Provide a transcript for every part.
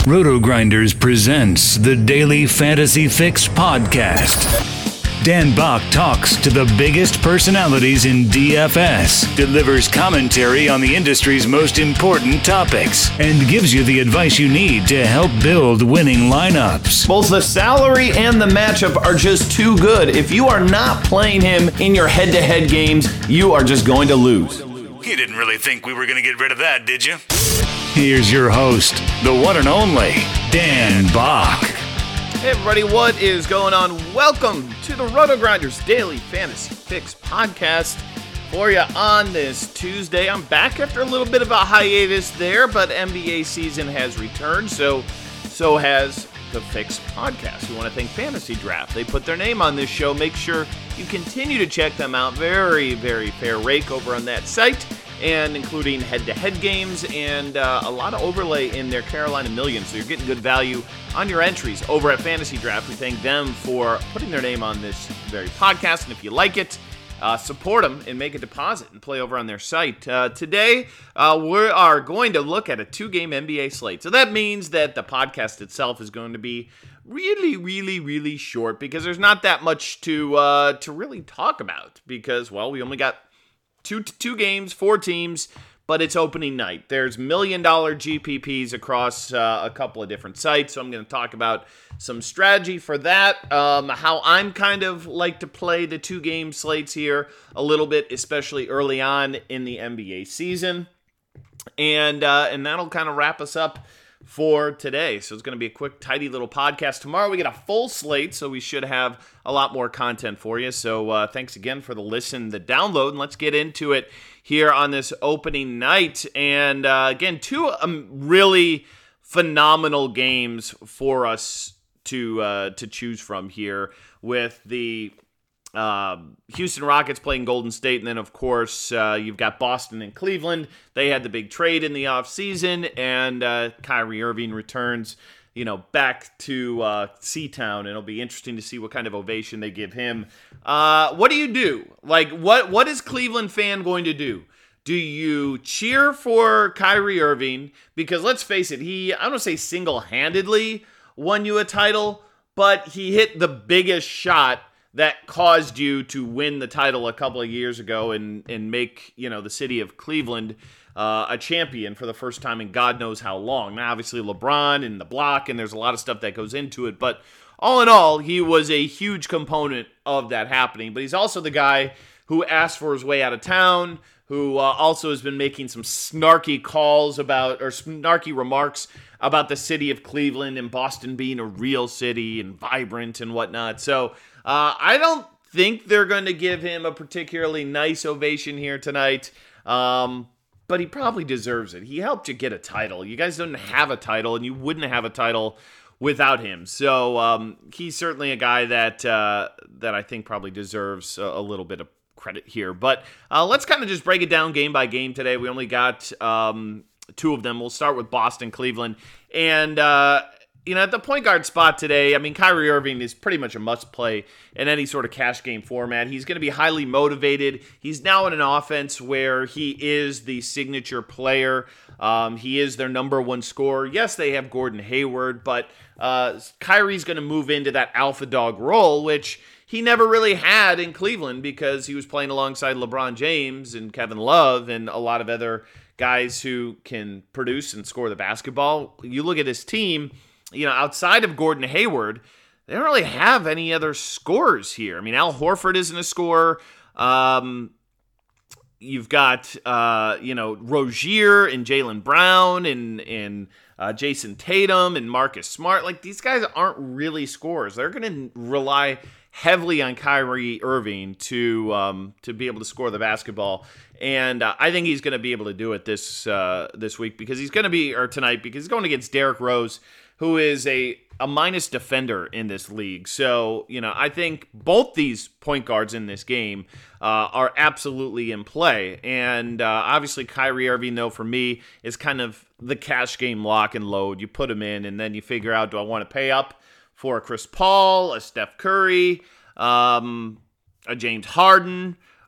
Roto-Grinders presents the Daily Fantasy Fix podcast. Dan Bach talks to the biggest personalities in DFS, delivers commentary on the industry's most important topics, and gives you the advice you need to help build winning lineups. Both the salary and the matchup are just too good. If you are not playing him in your head-to-head games, you are just going to lose. You didn't really think we were going to get rid of that, did you? Here's your host, the one and only Dan Bach. Hey everybody, what is going on? Welcome to the Roto-Grinders Daily Fantasy Fix podcast for you on this Tuesday. I'm back after a little bit of a hiatus there, but NBA season has returned, so has the Fix podcast. We want to thank Fantasy Draft. They put their name on this show. Make sure you continue to check them out. Very, very fair rake over on that site, and including head-to-head games and a lot of overlay in their Carolina Millions. So you're getting good value on your entries over at Fantasy Draft. We thank them for putting their name on this very podcast. And if you like it, support them and make a deposit and play over on their site. Today, we are going to look at a two-game NBA slate. So that means that the podcast itself is going to be really short because there's not that much to really talk about because, well, we only got two games, four teams, but it's opening night. There's $1 million GPPs across a couple of different sites, so I'm going to talk about some strategy for that, how I'm kind of like to play the two-game slates here a little bit, especially early on in the NBA season, and that'll kind of wrap us up for today. So it's going to be a quick, tidy little podcast. Tomorrow we get a full slate, so we should have a lot more content for you. So thanks again for the listen, the download, and let's get into it here on this opening night. And again, two really phenomenal games for us to choose from here with the Houston Rockets playing Golden State, and then, of course, you've got Boston and Cleveland. They had the big trade in the offseason, and Kyrie Irving returns, back to C-Town. It'll be interesting to see what kind of ovation they give him. What do you do? Like, what is Cleveland fan going to do? Do you cheer for Kyrie Irving? Because let's face it, I don't want to say single-handedly won you a title, but he hit the biggest shot that caused you to win the title a couple of years ago and make, the city of Cleveland a champion for the first time in God knows how long. Now, obviously, LeBron and the block, and there's a lot of stuff that goes into it. But all in all, he was a huge component of that happening. But he's also the guy who asked for his way out of town, who also has been making some snarky snarky remarks about the city of Cleveland and Boston being a real city and vibrant and whatnot. So I don't think they're going to give him a particularly nice ovation here tonight, but he probably deserves it. He helped you get a title. You guys don't have a title, and you wouldn't have a title without him. So he's certainly a guy that I think probably deserves a little bit of credit here. But let's kind of just break it down game by game today. We only got two of them. We'll start with Boston, Cleveland, and at the point guard spot today, Kyrie Irving is pretty much a must-play in any sort of cash game format. He's going to be highly motivated. He's now in an offense where he is the signature player. He is their number one scorer. Yes, they have Gordon Hayward, but Kyrie's going to move into that alpha dog role, which he never really had in Cleveland because he was playing alongside LeBron James and Kevin Love and a lot of other guys who can produce and score the basketball. You look at his team, outside of Gordon Hayward, they don't really have any other scorers here. Al Horford isn't a scorer. You've got, Rozier and Jaylen Brown and Jason Tatum and Marcus Smart. Like, these guys aren't really scorers. They're going to rely heavily on Kyrie Irving to be able to score the basketball. And I think he's going to be able to do it this week because tonight because he's going against Derrick Rose, who is a minus defender in this league. So, I think both these point guards in this game are absolutely in play. And obviously Kyrie Irving, though, for me, is kind of the cash game lock and load. You put him in, and then you figure out, do I want to pay up for a Chris Paul, a Steph Curry, a James Harden,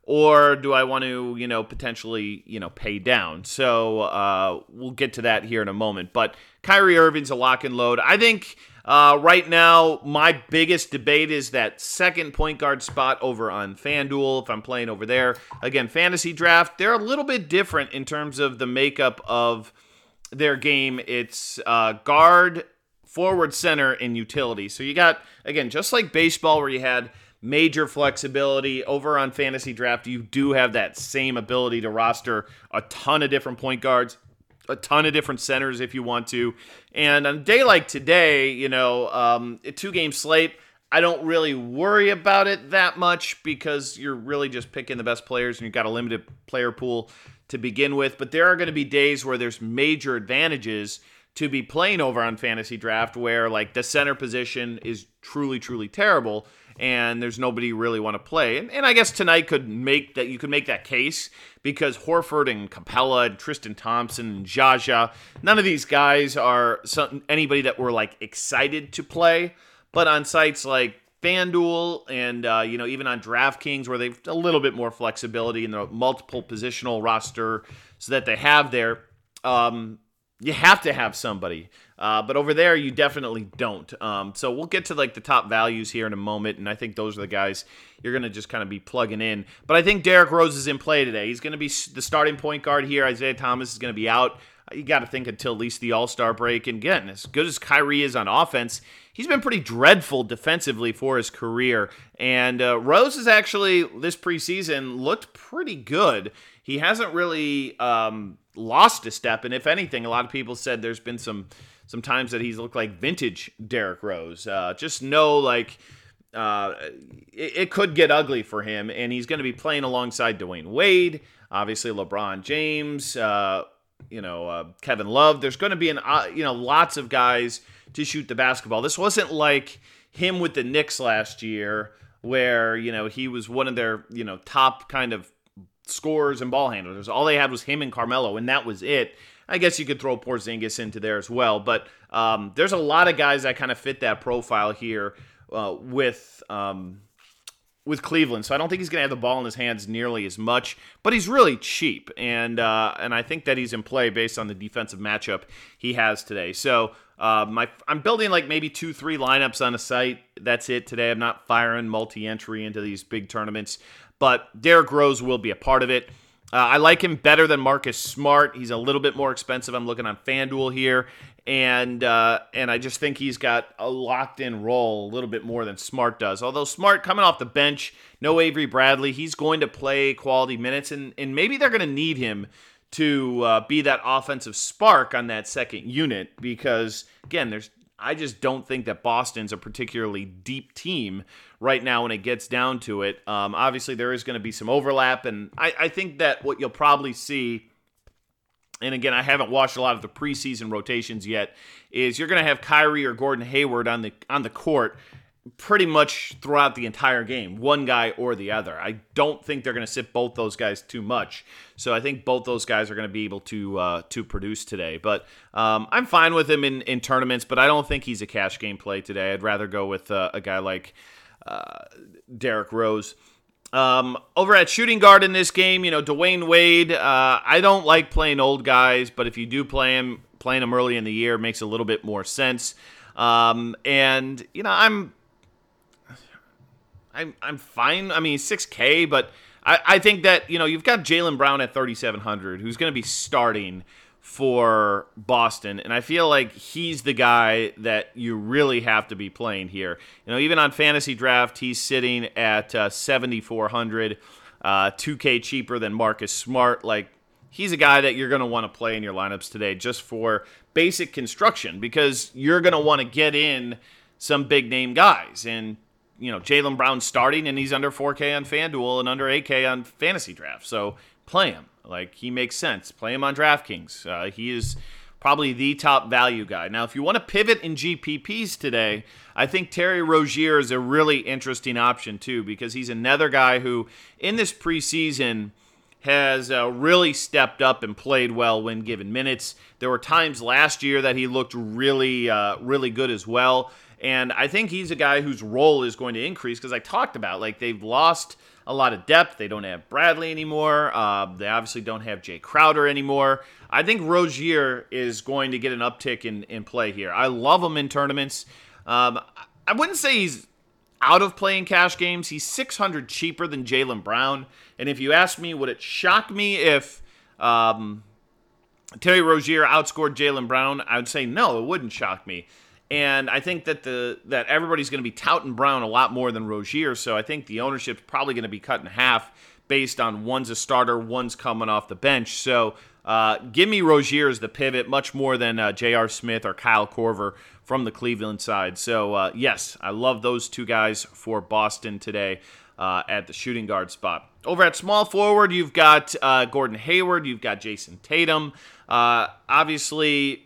or do I want to, potentially, pay down? So we'll get to that here in a moment. But Kyrie Irving's a lock and load. I think right now my biggest debate is that second point guard spot over on FanDuel if I'm playing over there. Again, fantasy draft, they're a little bit different in terms of the makeup of their game. It's guard, forward, center, and utility. So you got, again, just like baseball where you had major flexibility, over on fantasy draft, you do have that same ability to roster a ton of different point guards, a ton of different centers if you want to. And on a day like today, a 2-game slate, I don't really worry about it that much because you're really just picking the best players and you've got a limited player pool to begin with. But there are going to be days where there's major advantages to be playing over on fantasy draft where like the center position is truly, truly terrible and there's nobody you really want to play. And I guess tonight you could make that case because Horford and Capella and Tristan Thompson and Jaja, none of these guys are anybody that we're like excited to play. But on sites like FanDuel and even on DraftKings where they've a little bit more flexibility in the multiple positional roster so that they have there, you have to have somebody. But over there, you definitely don't. So we'll get to like the top values here in a moment, and I think those are the guys you're going to just kind of be plugging in. But I think Derrick Rose is in play today. He's going to be the starting point guard here. Isaiah Thomas is going to be out. You got to think until at least the All-Star break. And again, as good as Kyrie is on offense, he's been pretty dreadful defensively for his career. And Rose has actually, this preseason, looked pretty good. He hasn't really lost a step. And if anything, a lot of people said there's been some times that he's looked like vintage Derrick Rose. Just know, it could get ugly for him. And he's going to be playing alongside Dwayne Wade, obviously LeBron James, Kevin Love. There's going to be lots of guys to shoot the basketball. This wasn't like him with the Knicks last year where, he was one of their, top kind of scorers and ball handlers. All they had was him and Carmelo, and that was it. I guess you could throw Porzingis into there as well, but there's a lot of guys that kind of fit that profile here with Cleveland. So I don't think he's going to have the ball in his hands nearly as much, but he's really cheap, and I think that he's in play based on the defensive matchup he has today. So I'm building like maybe 2-3 lineups on a site. That's it today. I'm not firing multi-entry into these big tournaments, but Derrick Rose will be a part of it. I like him better than Marcus Smart. He's a little bit more expensive. I'm looking on FanDuel here, and I just think he's got a locked-in role a little bit more than Smart does. Although Smart coming off the bench, no Avery Bradley, he's going to play quality minutes, and maybe they're going to need him to be that offensive spark on that second unit because, again, I just don't think that Boston's a particularly deep team right now when it gets down to it. Obviously, there is going to be some overlap, and I think that what you'll probably see, and again, I haven't watched a lot of the preseason rotations yet, is you're going to have Kyrie or Gordon Hayward on the court pretty much throughout the entire game, one guy or the other. I don't think they're going to sit both those guys too much. So I think both those guys are going to be able to produce today. But I'm fine with him in tournaments, but I don't think he's a cash game play today. I'd rather go with a guy like Derrick Rose. Over at shooting guard in this game, Dwayne Wade, I don't like playing old guys, but if you do playing him early in the year makes a little bit more sense. I'm fine. I mean, 6K, but I think that, you've got Jaylen Brown at 3,700 who's going to be starting for Boston, and I feel like he's the guy that you really have to be playing here. Even on fantasy draft, he's sitting at 7,400, 2K cheaper than Marcus Smart. Like, he's a guy that you're going to want to play in your lineups today just for basic construction because you're going to want to get in some big-name guys, and Jaylen Brown's starting, and he's under 4K on FanDuel and under 8K on Fantasy Draft. So play him. Like, he makes sense. Play him on DraftKings. He is probably the top value guy. Now, if you want to pivot in GPPs today, I think Terry Rozier is a really interesting option too because he's another guy who, in this preseason, has really stepped up and played well when given minutes. There were times last year that he looked really, really good as well. And I think he's a guy whose role is going to increase because I talked about, like, they've lost a lot of depth. They don't have Bradley anymore. They obviously don't have Jay Crowder anymore. I think Rozier is going to get an uptick in play here. I love him in tournaments. I wouldn't say he's out of playing cash games. He's $600 cheaper than Jaylen Brown. And if you ask me, would it shock me if Terry Rozier outscored Jaylen Brown? I would say no, it wouldn't shock me. And I think that that everybody's going to be touting Brown a lot more than Rozier, so I think the ownership's probably going to be cut in half based on one's a starter, one's coming off the bench. So give me Rozier as the pivot much more than J.R. Smith or Kyle Korver from the Cleveland side. So, yes, I love those two guys for Boston today at the shooting guard spot. Over at small forward, you've got Gordon Hayward, you've got Jason Tatum. Obviously,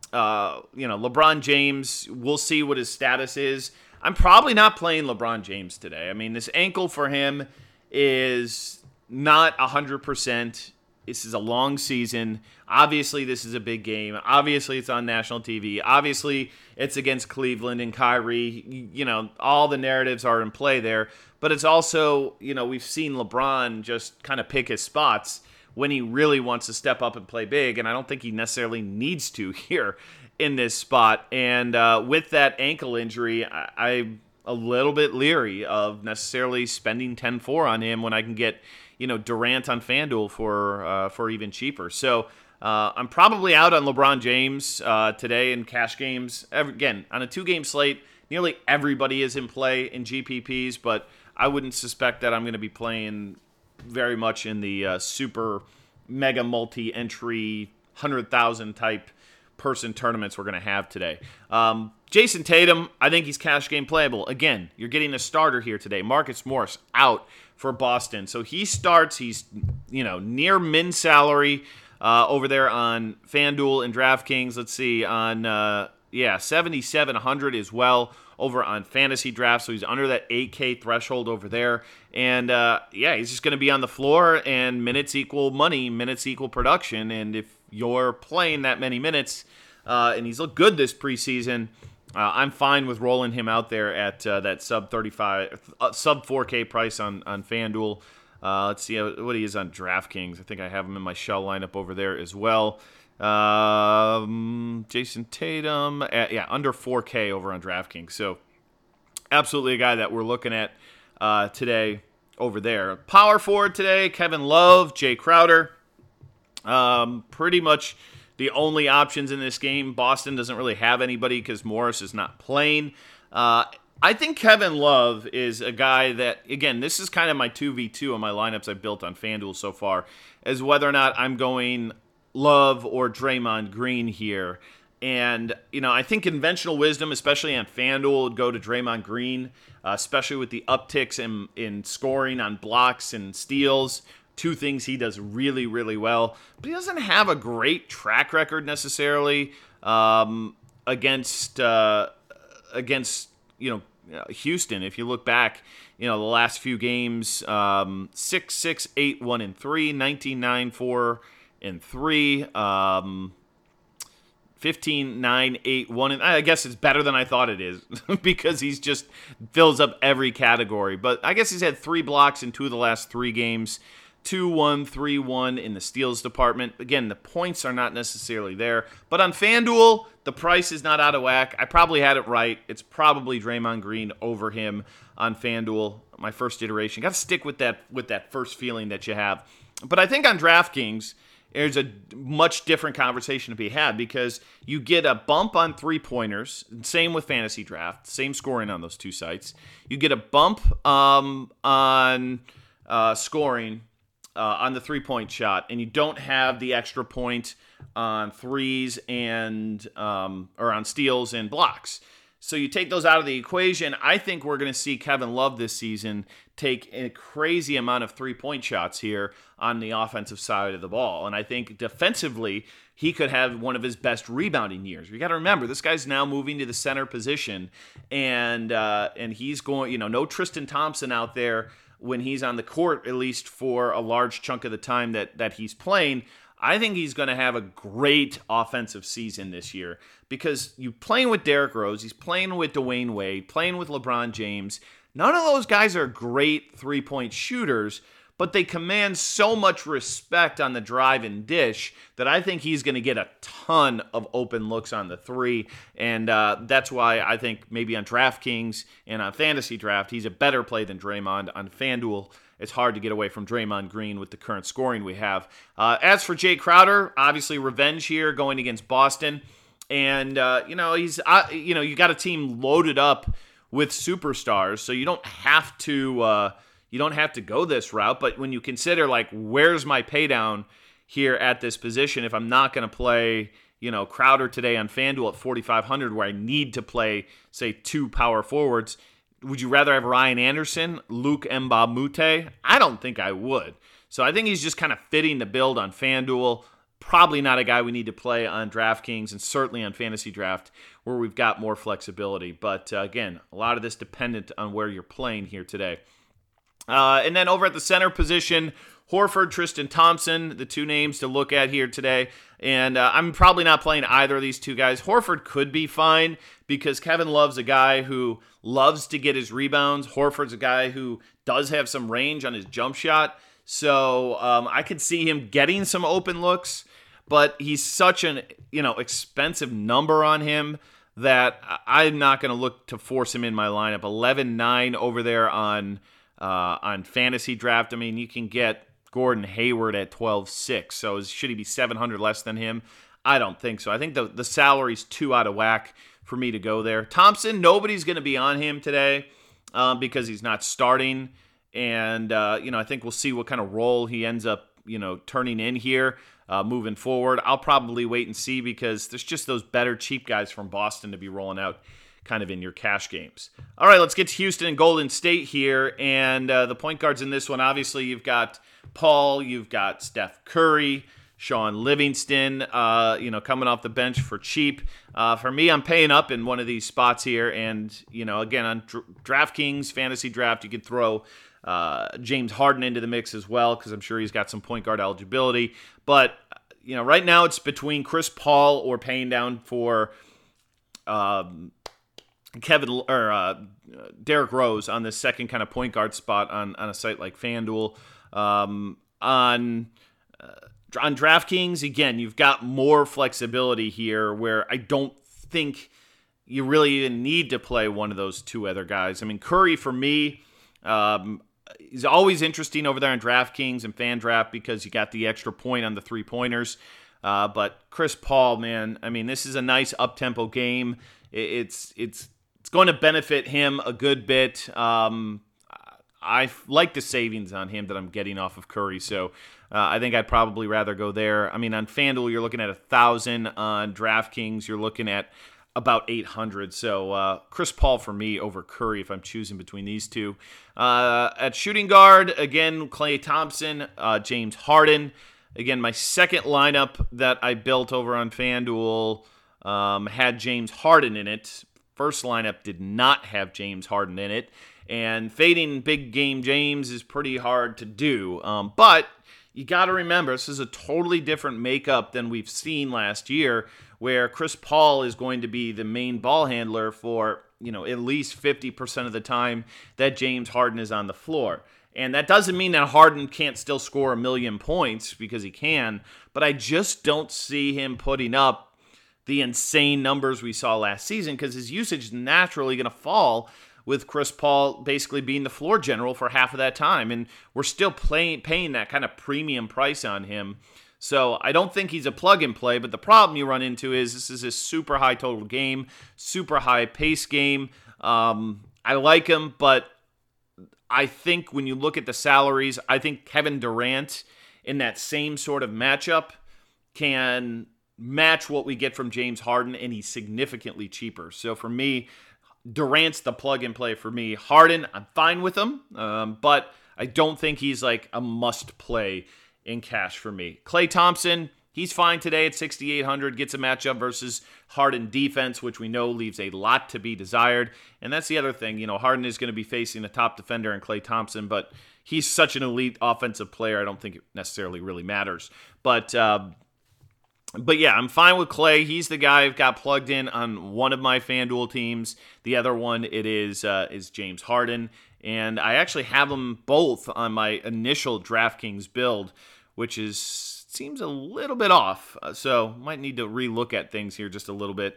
LeBron James, we'll see what his status is. I'm probably not playing LeBron James today. I mean, this ankle for him is not 100%. This is a long season. Obviously, this is a big game. Obviously, it's on national TV. Obviously, it's against Cleveland and Kyrie. All the narratives are in play there. But it's also, we've seen LeBron just kind of pick his spots when he really wants to step up and play big, and I don't think he necessarily needs to here in this spot. And with that ankle injury, I'm a little bit leery of necessarily spending 10-4 on him when I can get, Durant on FanDuel for even cheaper. So I'm probably out on LeBron James today in cash games. Again, on a 2-game slate, nearly everybody is in play in GPPs, but I wouldn't suspect that I'm going to be playing very much in the super mega multi-entry 100,000 type person tournaments we're going to have today. Jason Tatum, I think he's cash game playable. Again, you're getting a starter here today. Marcus Morris out for Boston. So he starts, he's near min salary over there on FanDuel and DraftKings. Let's see, on 7,700 as well over on Fantasy Draft, so he's under that 8K threshold over there. And, he's just going to be on the floor, and minutes equal money, minutes equal production. And if you're playing that many minutes, and he's looked good this preseason, I'm fine with rolling him out there at that sub 4K price on FanDuel. Let's see what he is on DraftKings. I think I have him in my shell lineup over there as well. Jason Tatum, under 4K over on DraftKings. So absolutely a guy that we're looking at today over there. Power forward today, Kevin Love, Jay Crowder. Pretty much the only options in this game. Boston doesn't really have anybody because Morris is not playing. I think Kevin Love is a guy that, again, this is kind of my 2v2 on my lineups I've built on FanDuel so far, as whether or not I'm going Love or Draymond Green here. And, I think conventional wisdom, especially on FanDuel, would go to Draymond Green, especially with the upticks in scoring on blocks and steals. Two things he does really, really well. But he doesn't have a great track record necessarily against Houston. If you look back, the last few games, 6-6, 8-1-3, 19-9, 4-3, 15-9, 8-1. I guess it's better than I thought it is because he's just fills up every category. But I guess he's had 3 blocks in 2 of the last 3 games. 2-1, 3-1 in the steals department. Again, the points are not necessarily there. But on FanDuel, the price is not out of whack. I probably had it right. It's probably Draymond Green over him on FanDuel, my first iteration. Got to stick with that first feeling that you have. But I think on DraftKings, there's a much different conversation to be had because you get a bump on 3-pointers. Same with Fantasy Draft. Same scoring on those 2 sites. You get a bump on scoring on the 3-point shot, and you don't have the extra point on threes and or on steals and blocks. So you take those out of the equation. I think we're going to see Kevin Love this season take a crazy amount of 3-point shots here on the offensive side of the ball. And I think defensively, he could have one of his best rebounding years. You got to remember, this guy's now moving to the center position, and he's going, no Tristan Thompson out there when he's on the court, at least for a large chunk of the time that he's playing. I think he's going to have a great offensive season this year because you're playing with Derrick Rose, he's playing with Dwayne Wade, playing with LeBron James. None of those guys are great three-point shooters, but they command so much respect on the drive and dish that I think he's going to get a ton of open looks on the three, and that's why I think maybe on DraftKings and on Fantasy Draft, he's a better play than Draymond. On FanDuel, it's hard to get away from Draymond Green with the current scoring we have. As for Jay Crowder, obviously revenge here going against Boston. And, you got a team loaded up with superstars, so you don't have to go this route. But when you consider, where's my pay down here at this position if I'm not going to play, Crowder today on FanDuel at 4,500 where I need to play, say, 2 power forwards, would you rather have Ryan Anderson, Luke Mbamute? I don't think I would. So I think he's just kind of fitting the build on FanDuel. Probably not a guy we need to play on DraftKings and certainly on Fantasy Draft where we've got more flexibility. But again, a lot of this dependent on where you're playing here today. And then over at the center position, Horford, Tristan Thompson, the two names to look at here today. And I'm probably not playing either of these two guys. Horford could be fine because Kevin Love's a guy who loves to get his rebounds. Horford's a guy who does have some range on his jump shot. So I could see him getting some open looks, but he's such an expensive number on him that I'm not going to look to force him in my lineup. 11-9 over there on Fantasy Draft. I mean, you can get Gordon Hayward at 12-6. So should he be 700 less than him? I don't think so. I think the salary's too out of whack for me to go there. Thompson, nobody's going to be on him today because he's not starting. And, I think we'll see what kind of role he ends up, turning in here moving forward. I'll probably wait and see because there's just those better cheap guys from Boston to be rolling out kind of in your cash games. All right, let's get to Houston and Golden State here. And the point guards in this one, obviously you've got Paul, you've got Steph Curry, Sean Livingston, coming off the bench for cheap. For me, I'm paying up in one of these spots here. And, again, on DraftKings, Fantasy Draft, you could throw James Harden into the mix as well because I'm sure he's got some point guard eligibility. But, right now it's between Chris Paul or paying down for Derrick Rose on the second kind of point guard spot on a site like FanDuel. On DraftKings, again, you've got more flexibility here where I don't think you really even need to play one of those two other guys. I mean, Curry, for me, is always interesting over there on DraftKings and FanDraft because you got the extra point on the three-pointers. But Chris Paul, man, I mean, this is a nice up-tempo game. It's going to benefit him a good bit. I like the savings on him that I'm getting off of Curry, so I think I'd probably rather go there. I mean, on FanDuel, you're looking at 1,000. On DraftKings, you're looking at about 800. So Chris Paul for me over Curry if I'm choosing between these two. At shooting guard, again, Klay Thompson, James Harden. Again, my second lineup that I built over on FanDuel had James Harden in it. First lineup did not have James Harden in it. And fading big game James is pretty hard to do. But you got to remember, this is a totally different makeup than we've seen last year, where Chris Paul is going to be the main ball handler for, at least 50% of the time that James Harden is on the floor. And that doesn't mean that Harden can't still score 1 million points, because he can, but I just don't see him putting up the insane numbers we saw last season, because his usage is naturally going to fall with Chris Paul basically being the floor general for half of that time. And we're still paying that kind of premium price on him. So I don't think he's a plug-and-play, but the problem you run into is this is a super high total game, super high pace game. I like him, but I think when you look at the salaries, I think Kevin Durant in that same sort of matchup can match what we get from James Harden, and he's significantly cheaper. So for me, Durant's the plug-and-play for me. Harden, I'm fine with him, but I don't think he's like a must-play in cash for me. Klay Thompson, he's fine today at 6,800, gets a matchup versus Harden defense, which we know leaves a lot to be desired. And that's the other thing. Harden is going to be facing a top defender in Klay Thompson, but he's such an elite offensive player, I don't think it necessarily really matters. But yeah, I'm fine with Klay. He's the guy I've got plugged in on one of my FanDuel teams. The other one, it is James Harden. And I actually have them both on my initial DraftKings build, which seems a little bit off. So might need to relook at things here just a little bit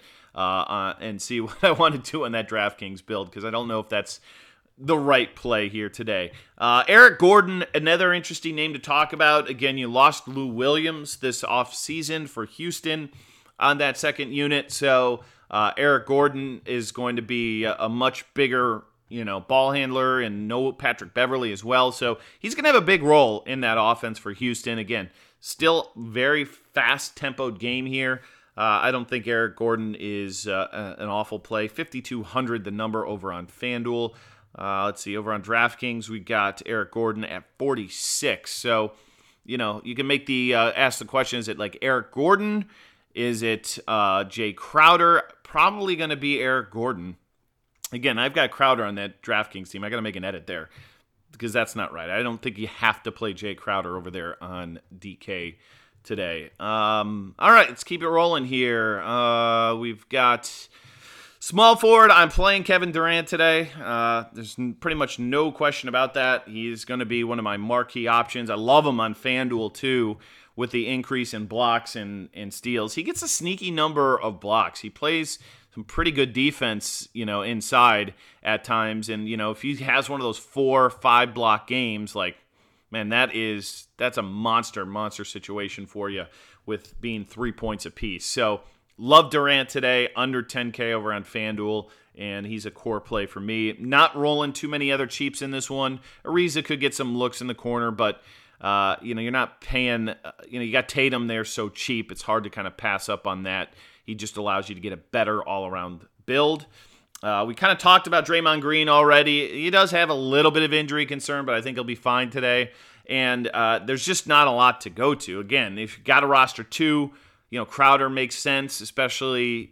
and see what I want to do on that DraftKings build, because I don't know if that's the right play here today. Eric Gordon, another interesting name to talk about. Again, you lost Lou Williams this offseason for Houston on that second unit. So Eric Gordon is going to be a much bigger ball handler, and no Patrick Beverley as well. So he's going to have a big role in that offense for Houston. Again, still very fast-tempoed game here. I don't think Eric Gordon is an awful play. 5,200 the number over on FanDuel. Let's see, over on DraftKings, we got Eric Gordon at 46. So, you can make ask the question, is it like Eric Gordon? Is it Jay Crowder? Probably going to be Eric Gordon. Again, I've got Crowder on that DraftKings team. I got to make an edit there because that's not right. I don't think you have to play Jay Crowder over there on DK today. All right, let's keep it rolling here. We've got small forward. I'm playing Kevin Durant today. There's pretty much no question about that. He's going to be one of my marquee options. I love him on FanDuel too, with the increase in blocks and steals. He gets a sneaky number of blocks. He plays some pretty good defense, inside at times. And, if he has one of those 4 or 5 block games, man, that's a monster situation for you with being 3 points apiece. So love Durant today, under 10K over on FanDuel, and he's a core play for me. Not rolling too many other cheaps in this one. Ariza could get some looks in the corner, but you're not paying, you got Tatum there so cheap. It's hard to kind of pass up on that. He just allows you to get a better all-around build. We kind of talked about Draymond Green already. He does have a little bit of injury concern, but I think he'll be fine today. And there's just not a lot to go to. Again, if you got a roster 2, Crowder makes sense, especially,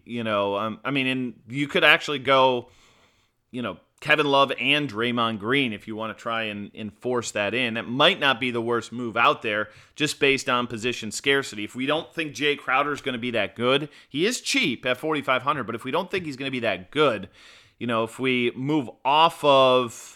and you could actually go, Kevin Love and Draymond Green if you want to try and enforce that in. That might not be the worst move out there, just based on position scarcity. If we don't think Jay Crowder is going to be that good, he is cheap at 4,500, but if we don't think he's going to be that good, if we move off of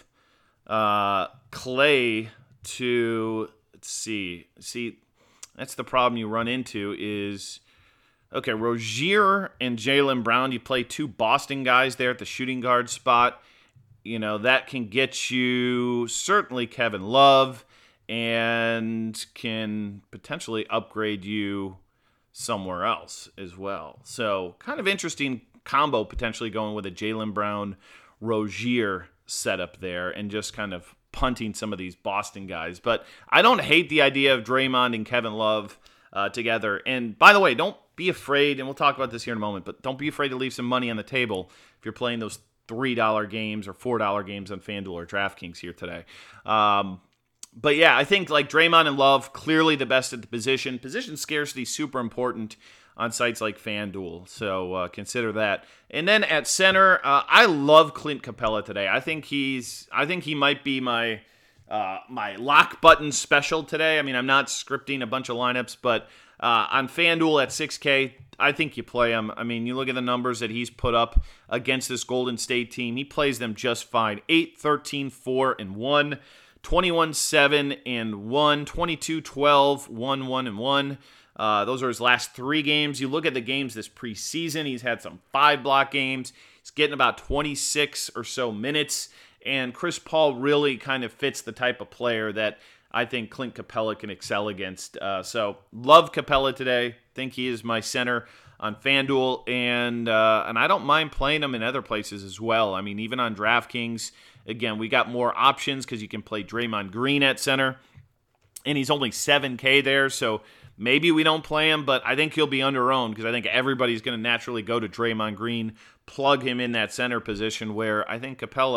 Klay to, let's see, that's the problem you run into is, okay, Rozier and Jaylen Brown, you play 2 Boston guys there at the shooting guard spot. That can get you certainly Kevin Love and can potentially upgrade you somewhere else as well. So kind of interesting combo potentially going with a Jaylen Brown Rozier setup there and just kind of punting some of these Boston guys. But I don't hate the idea of Draymond and Kevin Love together. And by the way, don't be afraid, and we'll talk about this here in a moment, but don't be afraid to leave some money on the table if you're playing those $3 games or $4 games on FanDuel or DraftKings here today. But yeah, I think like Draymond and Love, clearly the best at the position. Position scarcity super important on sites like FanDuel, so consider that. And then at center, I love Clint Capella today. I think he might be my lock button special today. I mean, I'm not scripting a bunch of lineups, but on FanDuel at 6K, I think you play him. I mean, you look at the numbers that he's put up against this Golden State team. He plays them just fine. 8, 13, 4, and 1. 21, 7, and 1. 22, 12, 1, 1, and 1. Those are his last 3 games. You look at the games this preseason, he's had some 5-block games. He's getting about 26 or so minutes. And Chris Paul really kind of fits the type of player that I think Clint Capella can excel against. So love Capella today. Think he is my center on FanDuel, and I don't mind playing him in other places as well. I mean, even on DraftKings, again, we got more options because you can play Draymond Green at center, and he's only 7K there, so maybe we don't play him, but I think he'll be under-owned because I think everybody's going to naturally go to Draymond Green, plug him in that center position where I think Capella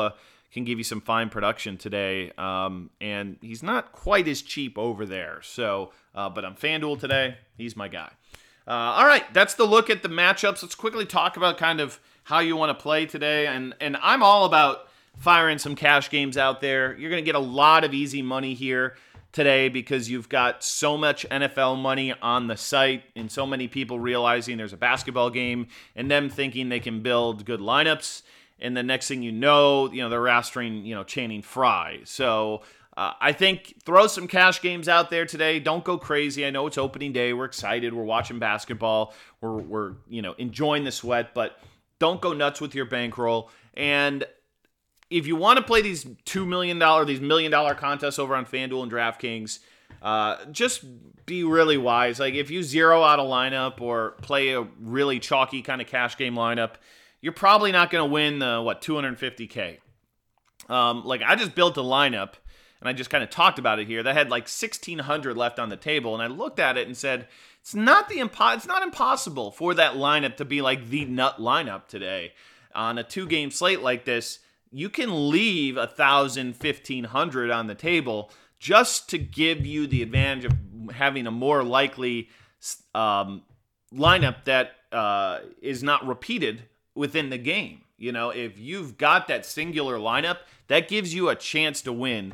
can give you some fine production today, and he's not quite as cheap over there. So, but on FanDuel today, he's my guy. All right, that's the look at the matchups. Let's quickly talk about kind of how you want to play today, and I'm all about firing some cash games out there. You're going to get a lot of easy money here today because you've got so much NFL money on the site and so many people realizing there's a basketball game and them thinking they can build good lineups. And the next thing you know, they're rostering, Channing Frye. So I think throw some cash games out there today. Don't go crazy. I know it's opening day. We're excited. We're watching basketball. We're enjoying the sweat, but don't go nuts with your bankroll. And if you want to play these $2 million, these $1 million contests over on FanDuel and DraftKings, just be really wise. Like if you zero out a lineup or play a really chalky kind of cash game lineup, you're probably not going to win the, $250K. I just built a lineup, and I just kind of talked about it here, that had like $1,600 left on the table, and I looked at it and said, it's not impossible for that lineup to be like the nut lineup today. On a 2-game slate like this, you can leave $1,000, $1,500 on the table just to give you the advantage of having a more likely lineup that is not repeated within the game. If you've got that singular lineup, that gives you a chance to win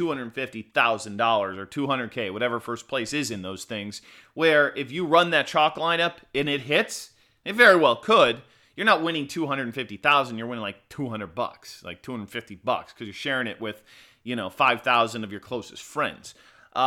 $250,000 or $200K, whatever first place is in those things, where if you run that chalk lineup and it hits, it very well could, you're not winning $250,000, you're winning like $200, like $250, because you're sharing it with, 5,000 of your closest friends.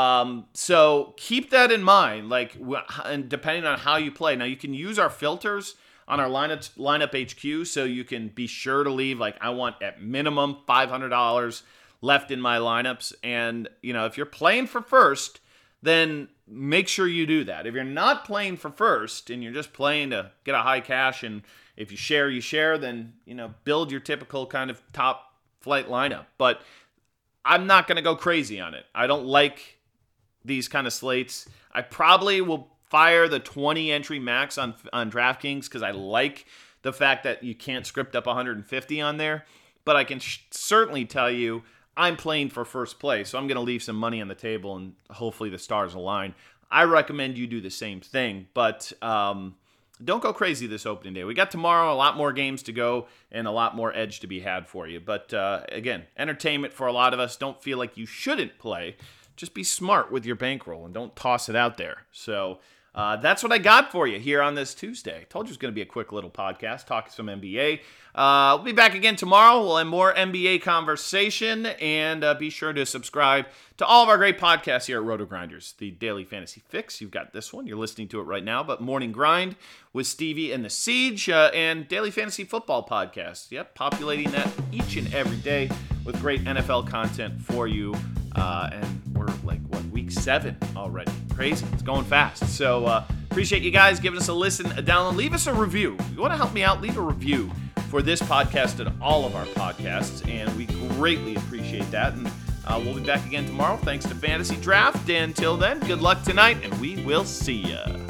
So keep that in mind, and depending on how you play. Now, you can use our filters on our lineup HQ, so you can be sure to leave, I want at minimum $500 left in my lineups. And, if you're playing for first, then make sure you do that. If you're not playing for first and you're just playing to get a high cash, and if you share, then, build your typical kind of top flight lineup. But I'm not going to go crazy on it. I don't like these kind of slates. I probably will fire the 20 entry max on DraftKings because I like the fact that you can't script up 150 on there. But I can certainly tell you I'm playing for first place, so I'm going to leave some money on the table and hopefully the stars align. I recommend you do the same thing, but don't go crazy this opening day. We got tomorrow, a lot more games to go and a lot more edge to be had for you. But again, entertainment for a lot of us. Don't feel like you shouldn't play. Just be smart with your bankroll and don't toss it out there. So that's what I got for you here on this Tuesday. Told you it was going to be a quick little podcast, talking some NBA. We'll be back again tomorrow. We'll have more NBA conversation, and be sure to subscribe to all of our great podcasts here at Roto Grinders. The Daily Fantasy Fix, you've got this one. You're listening to it right now, but Morning Grind with Stevie and the Siege, and Daily Fantasy Football Podcast. Yep, populating that each and every day with great NFL content for you. And we're week 7 already. Crazy. It's going fast. So appreciate you guys giving us a listen, a download. Leave us a review. If you want to help me out, leave a review for this podcast and all of our podcasts, and we greatly appreciate that. And we'll be back again tomorrow. Thanks to Fantasy Draft. And until then, good luck tonight, and we will see ya.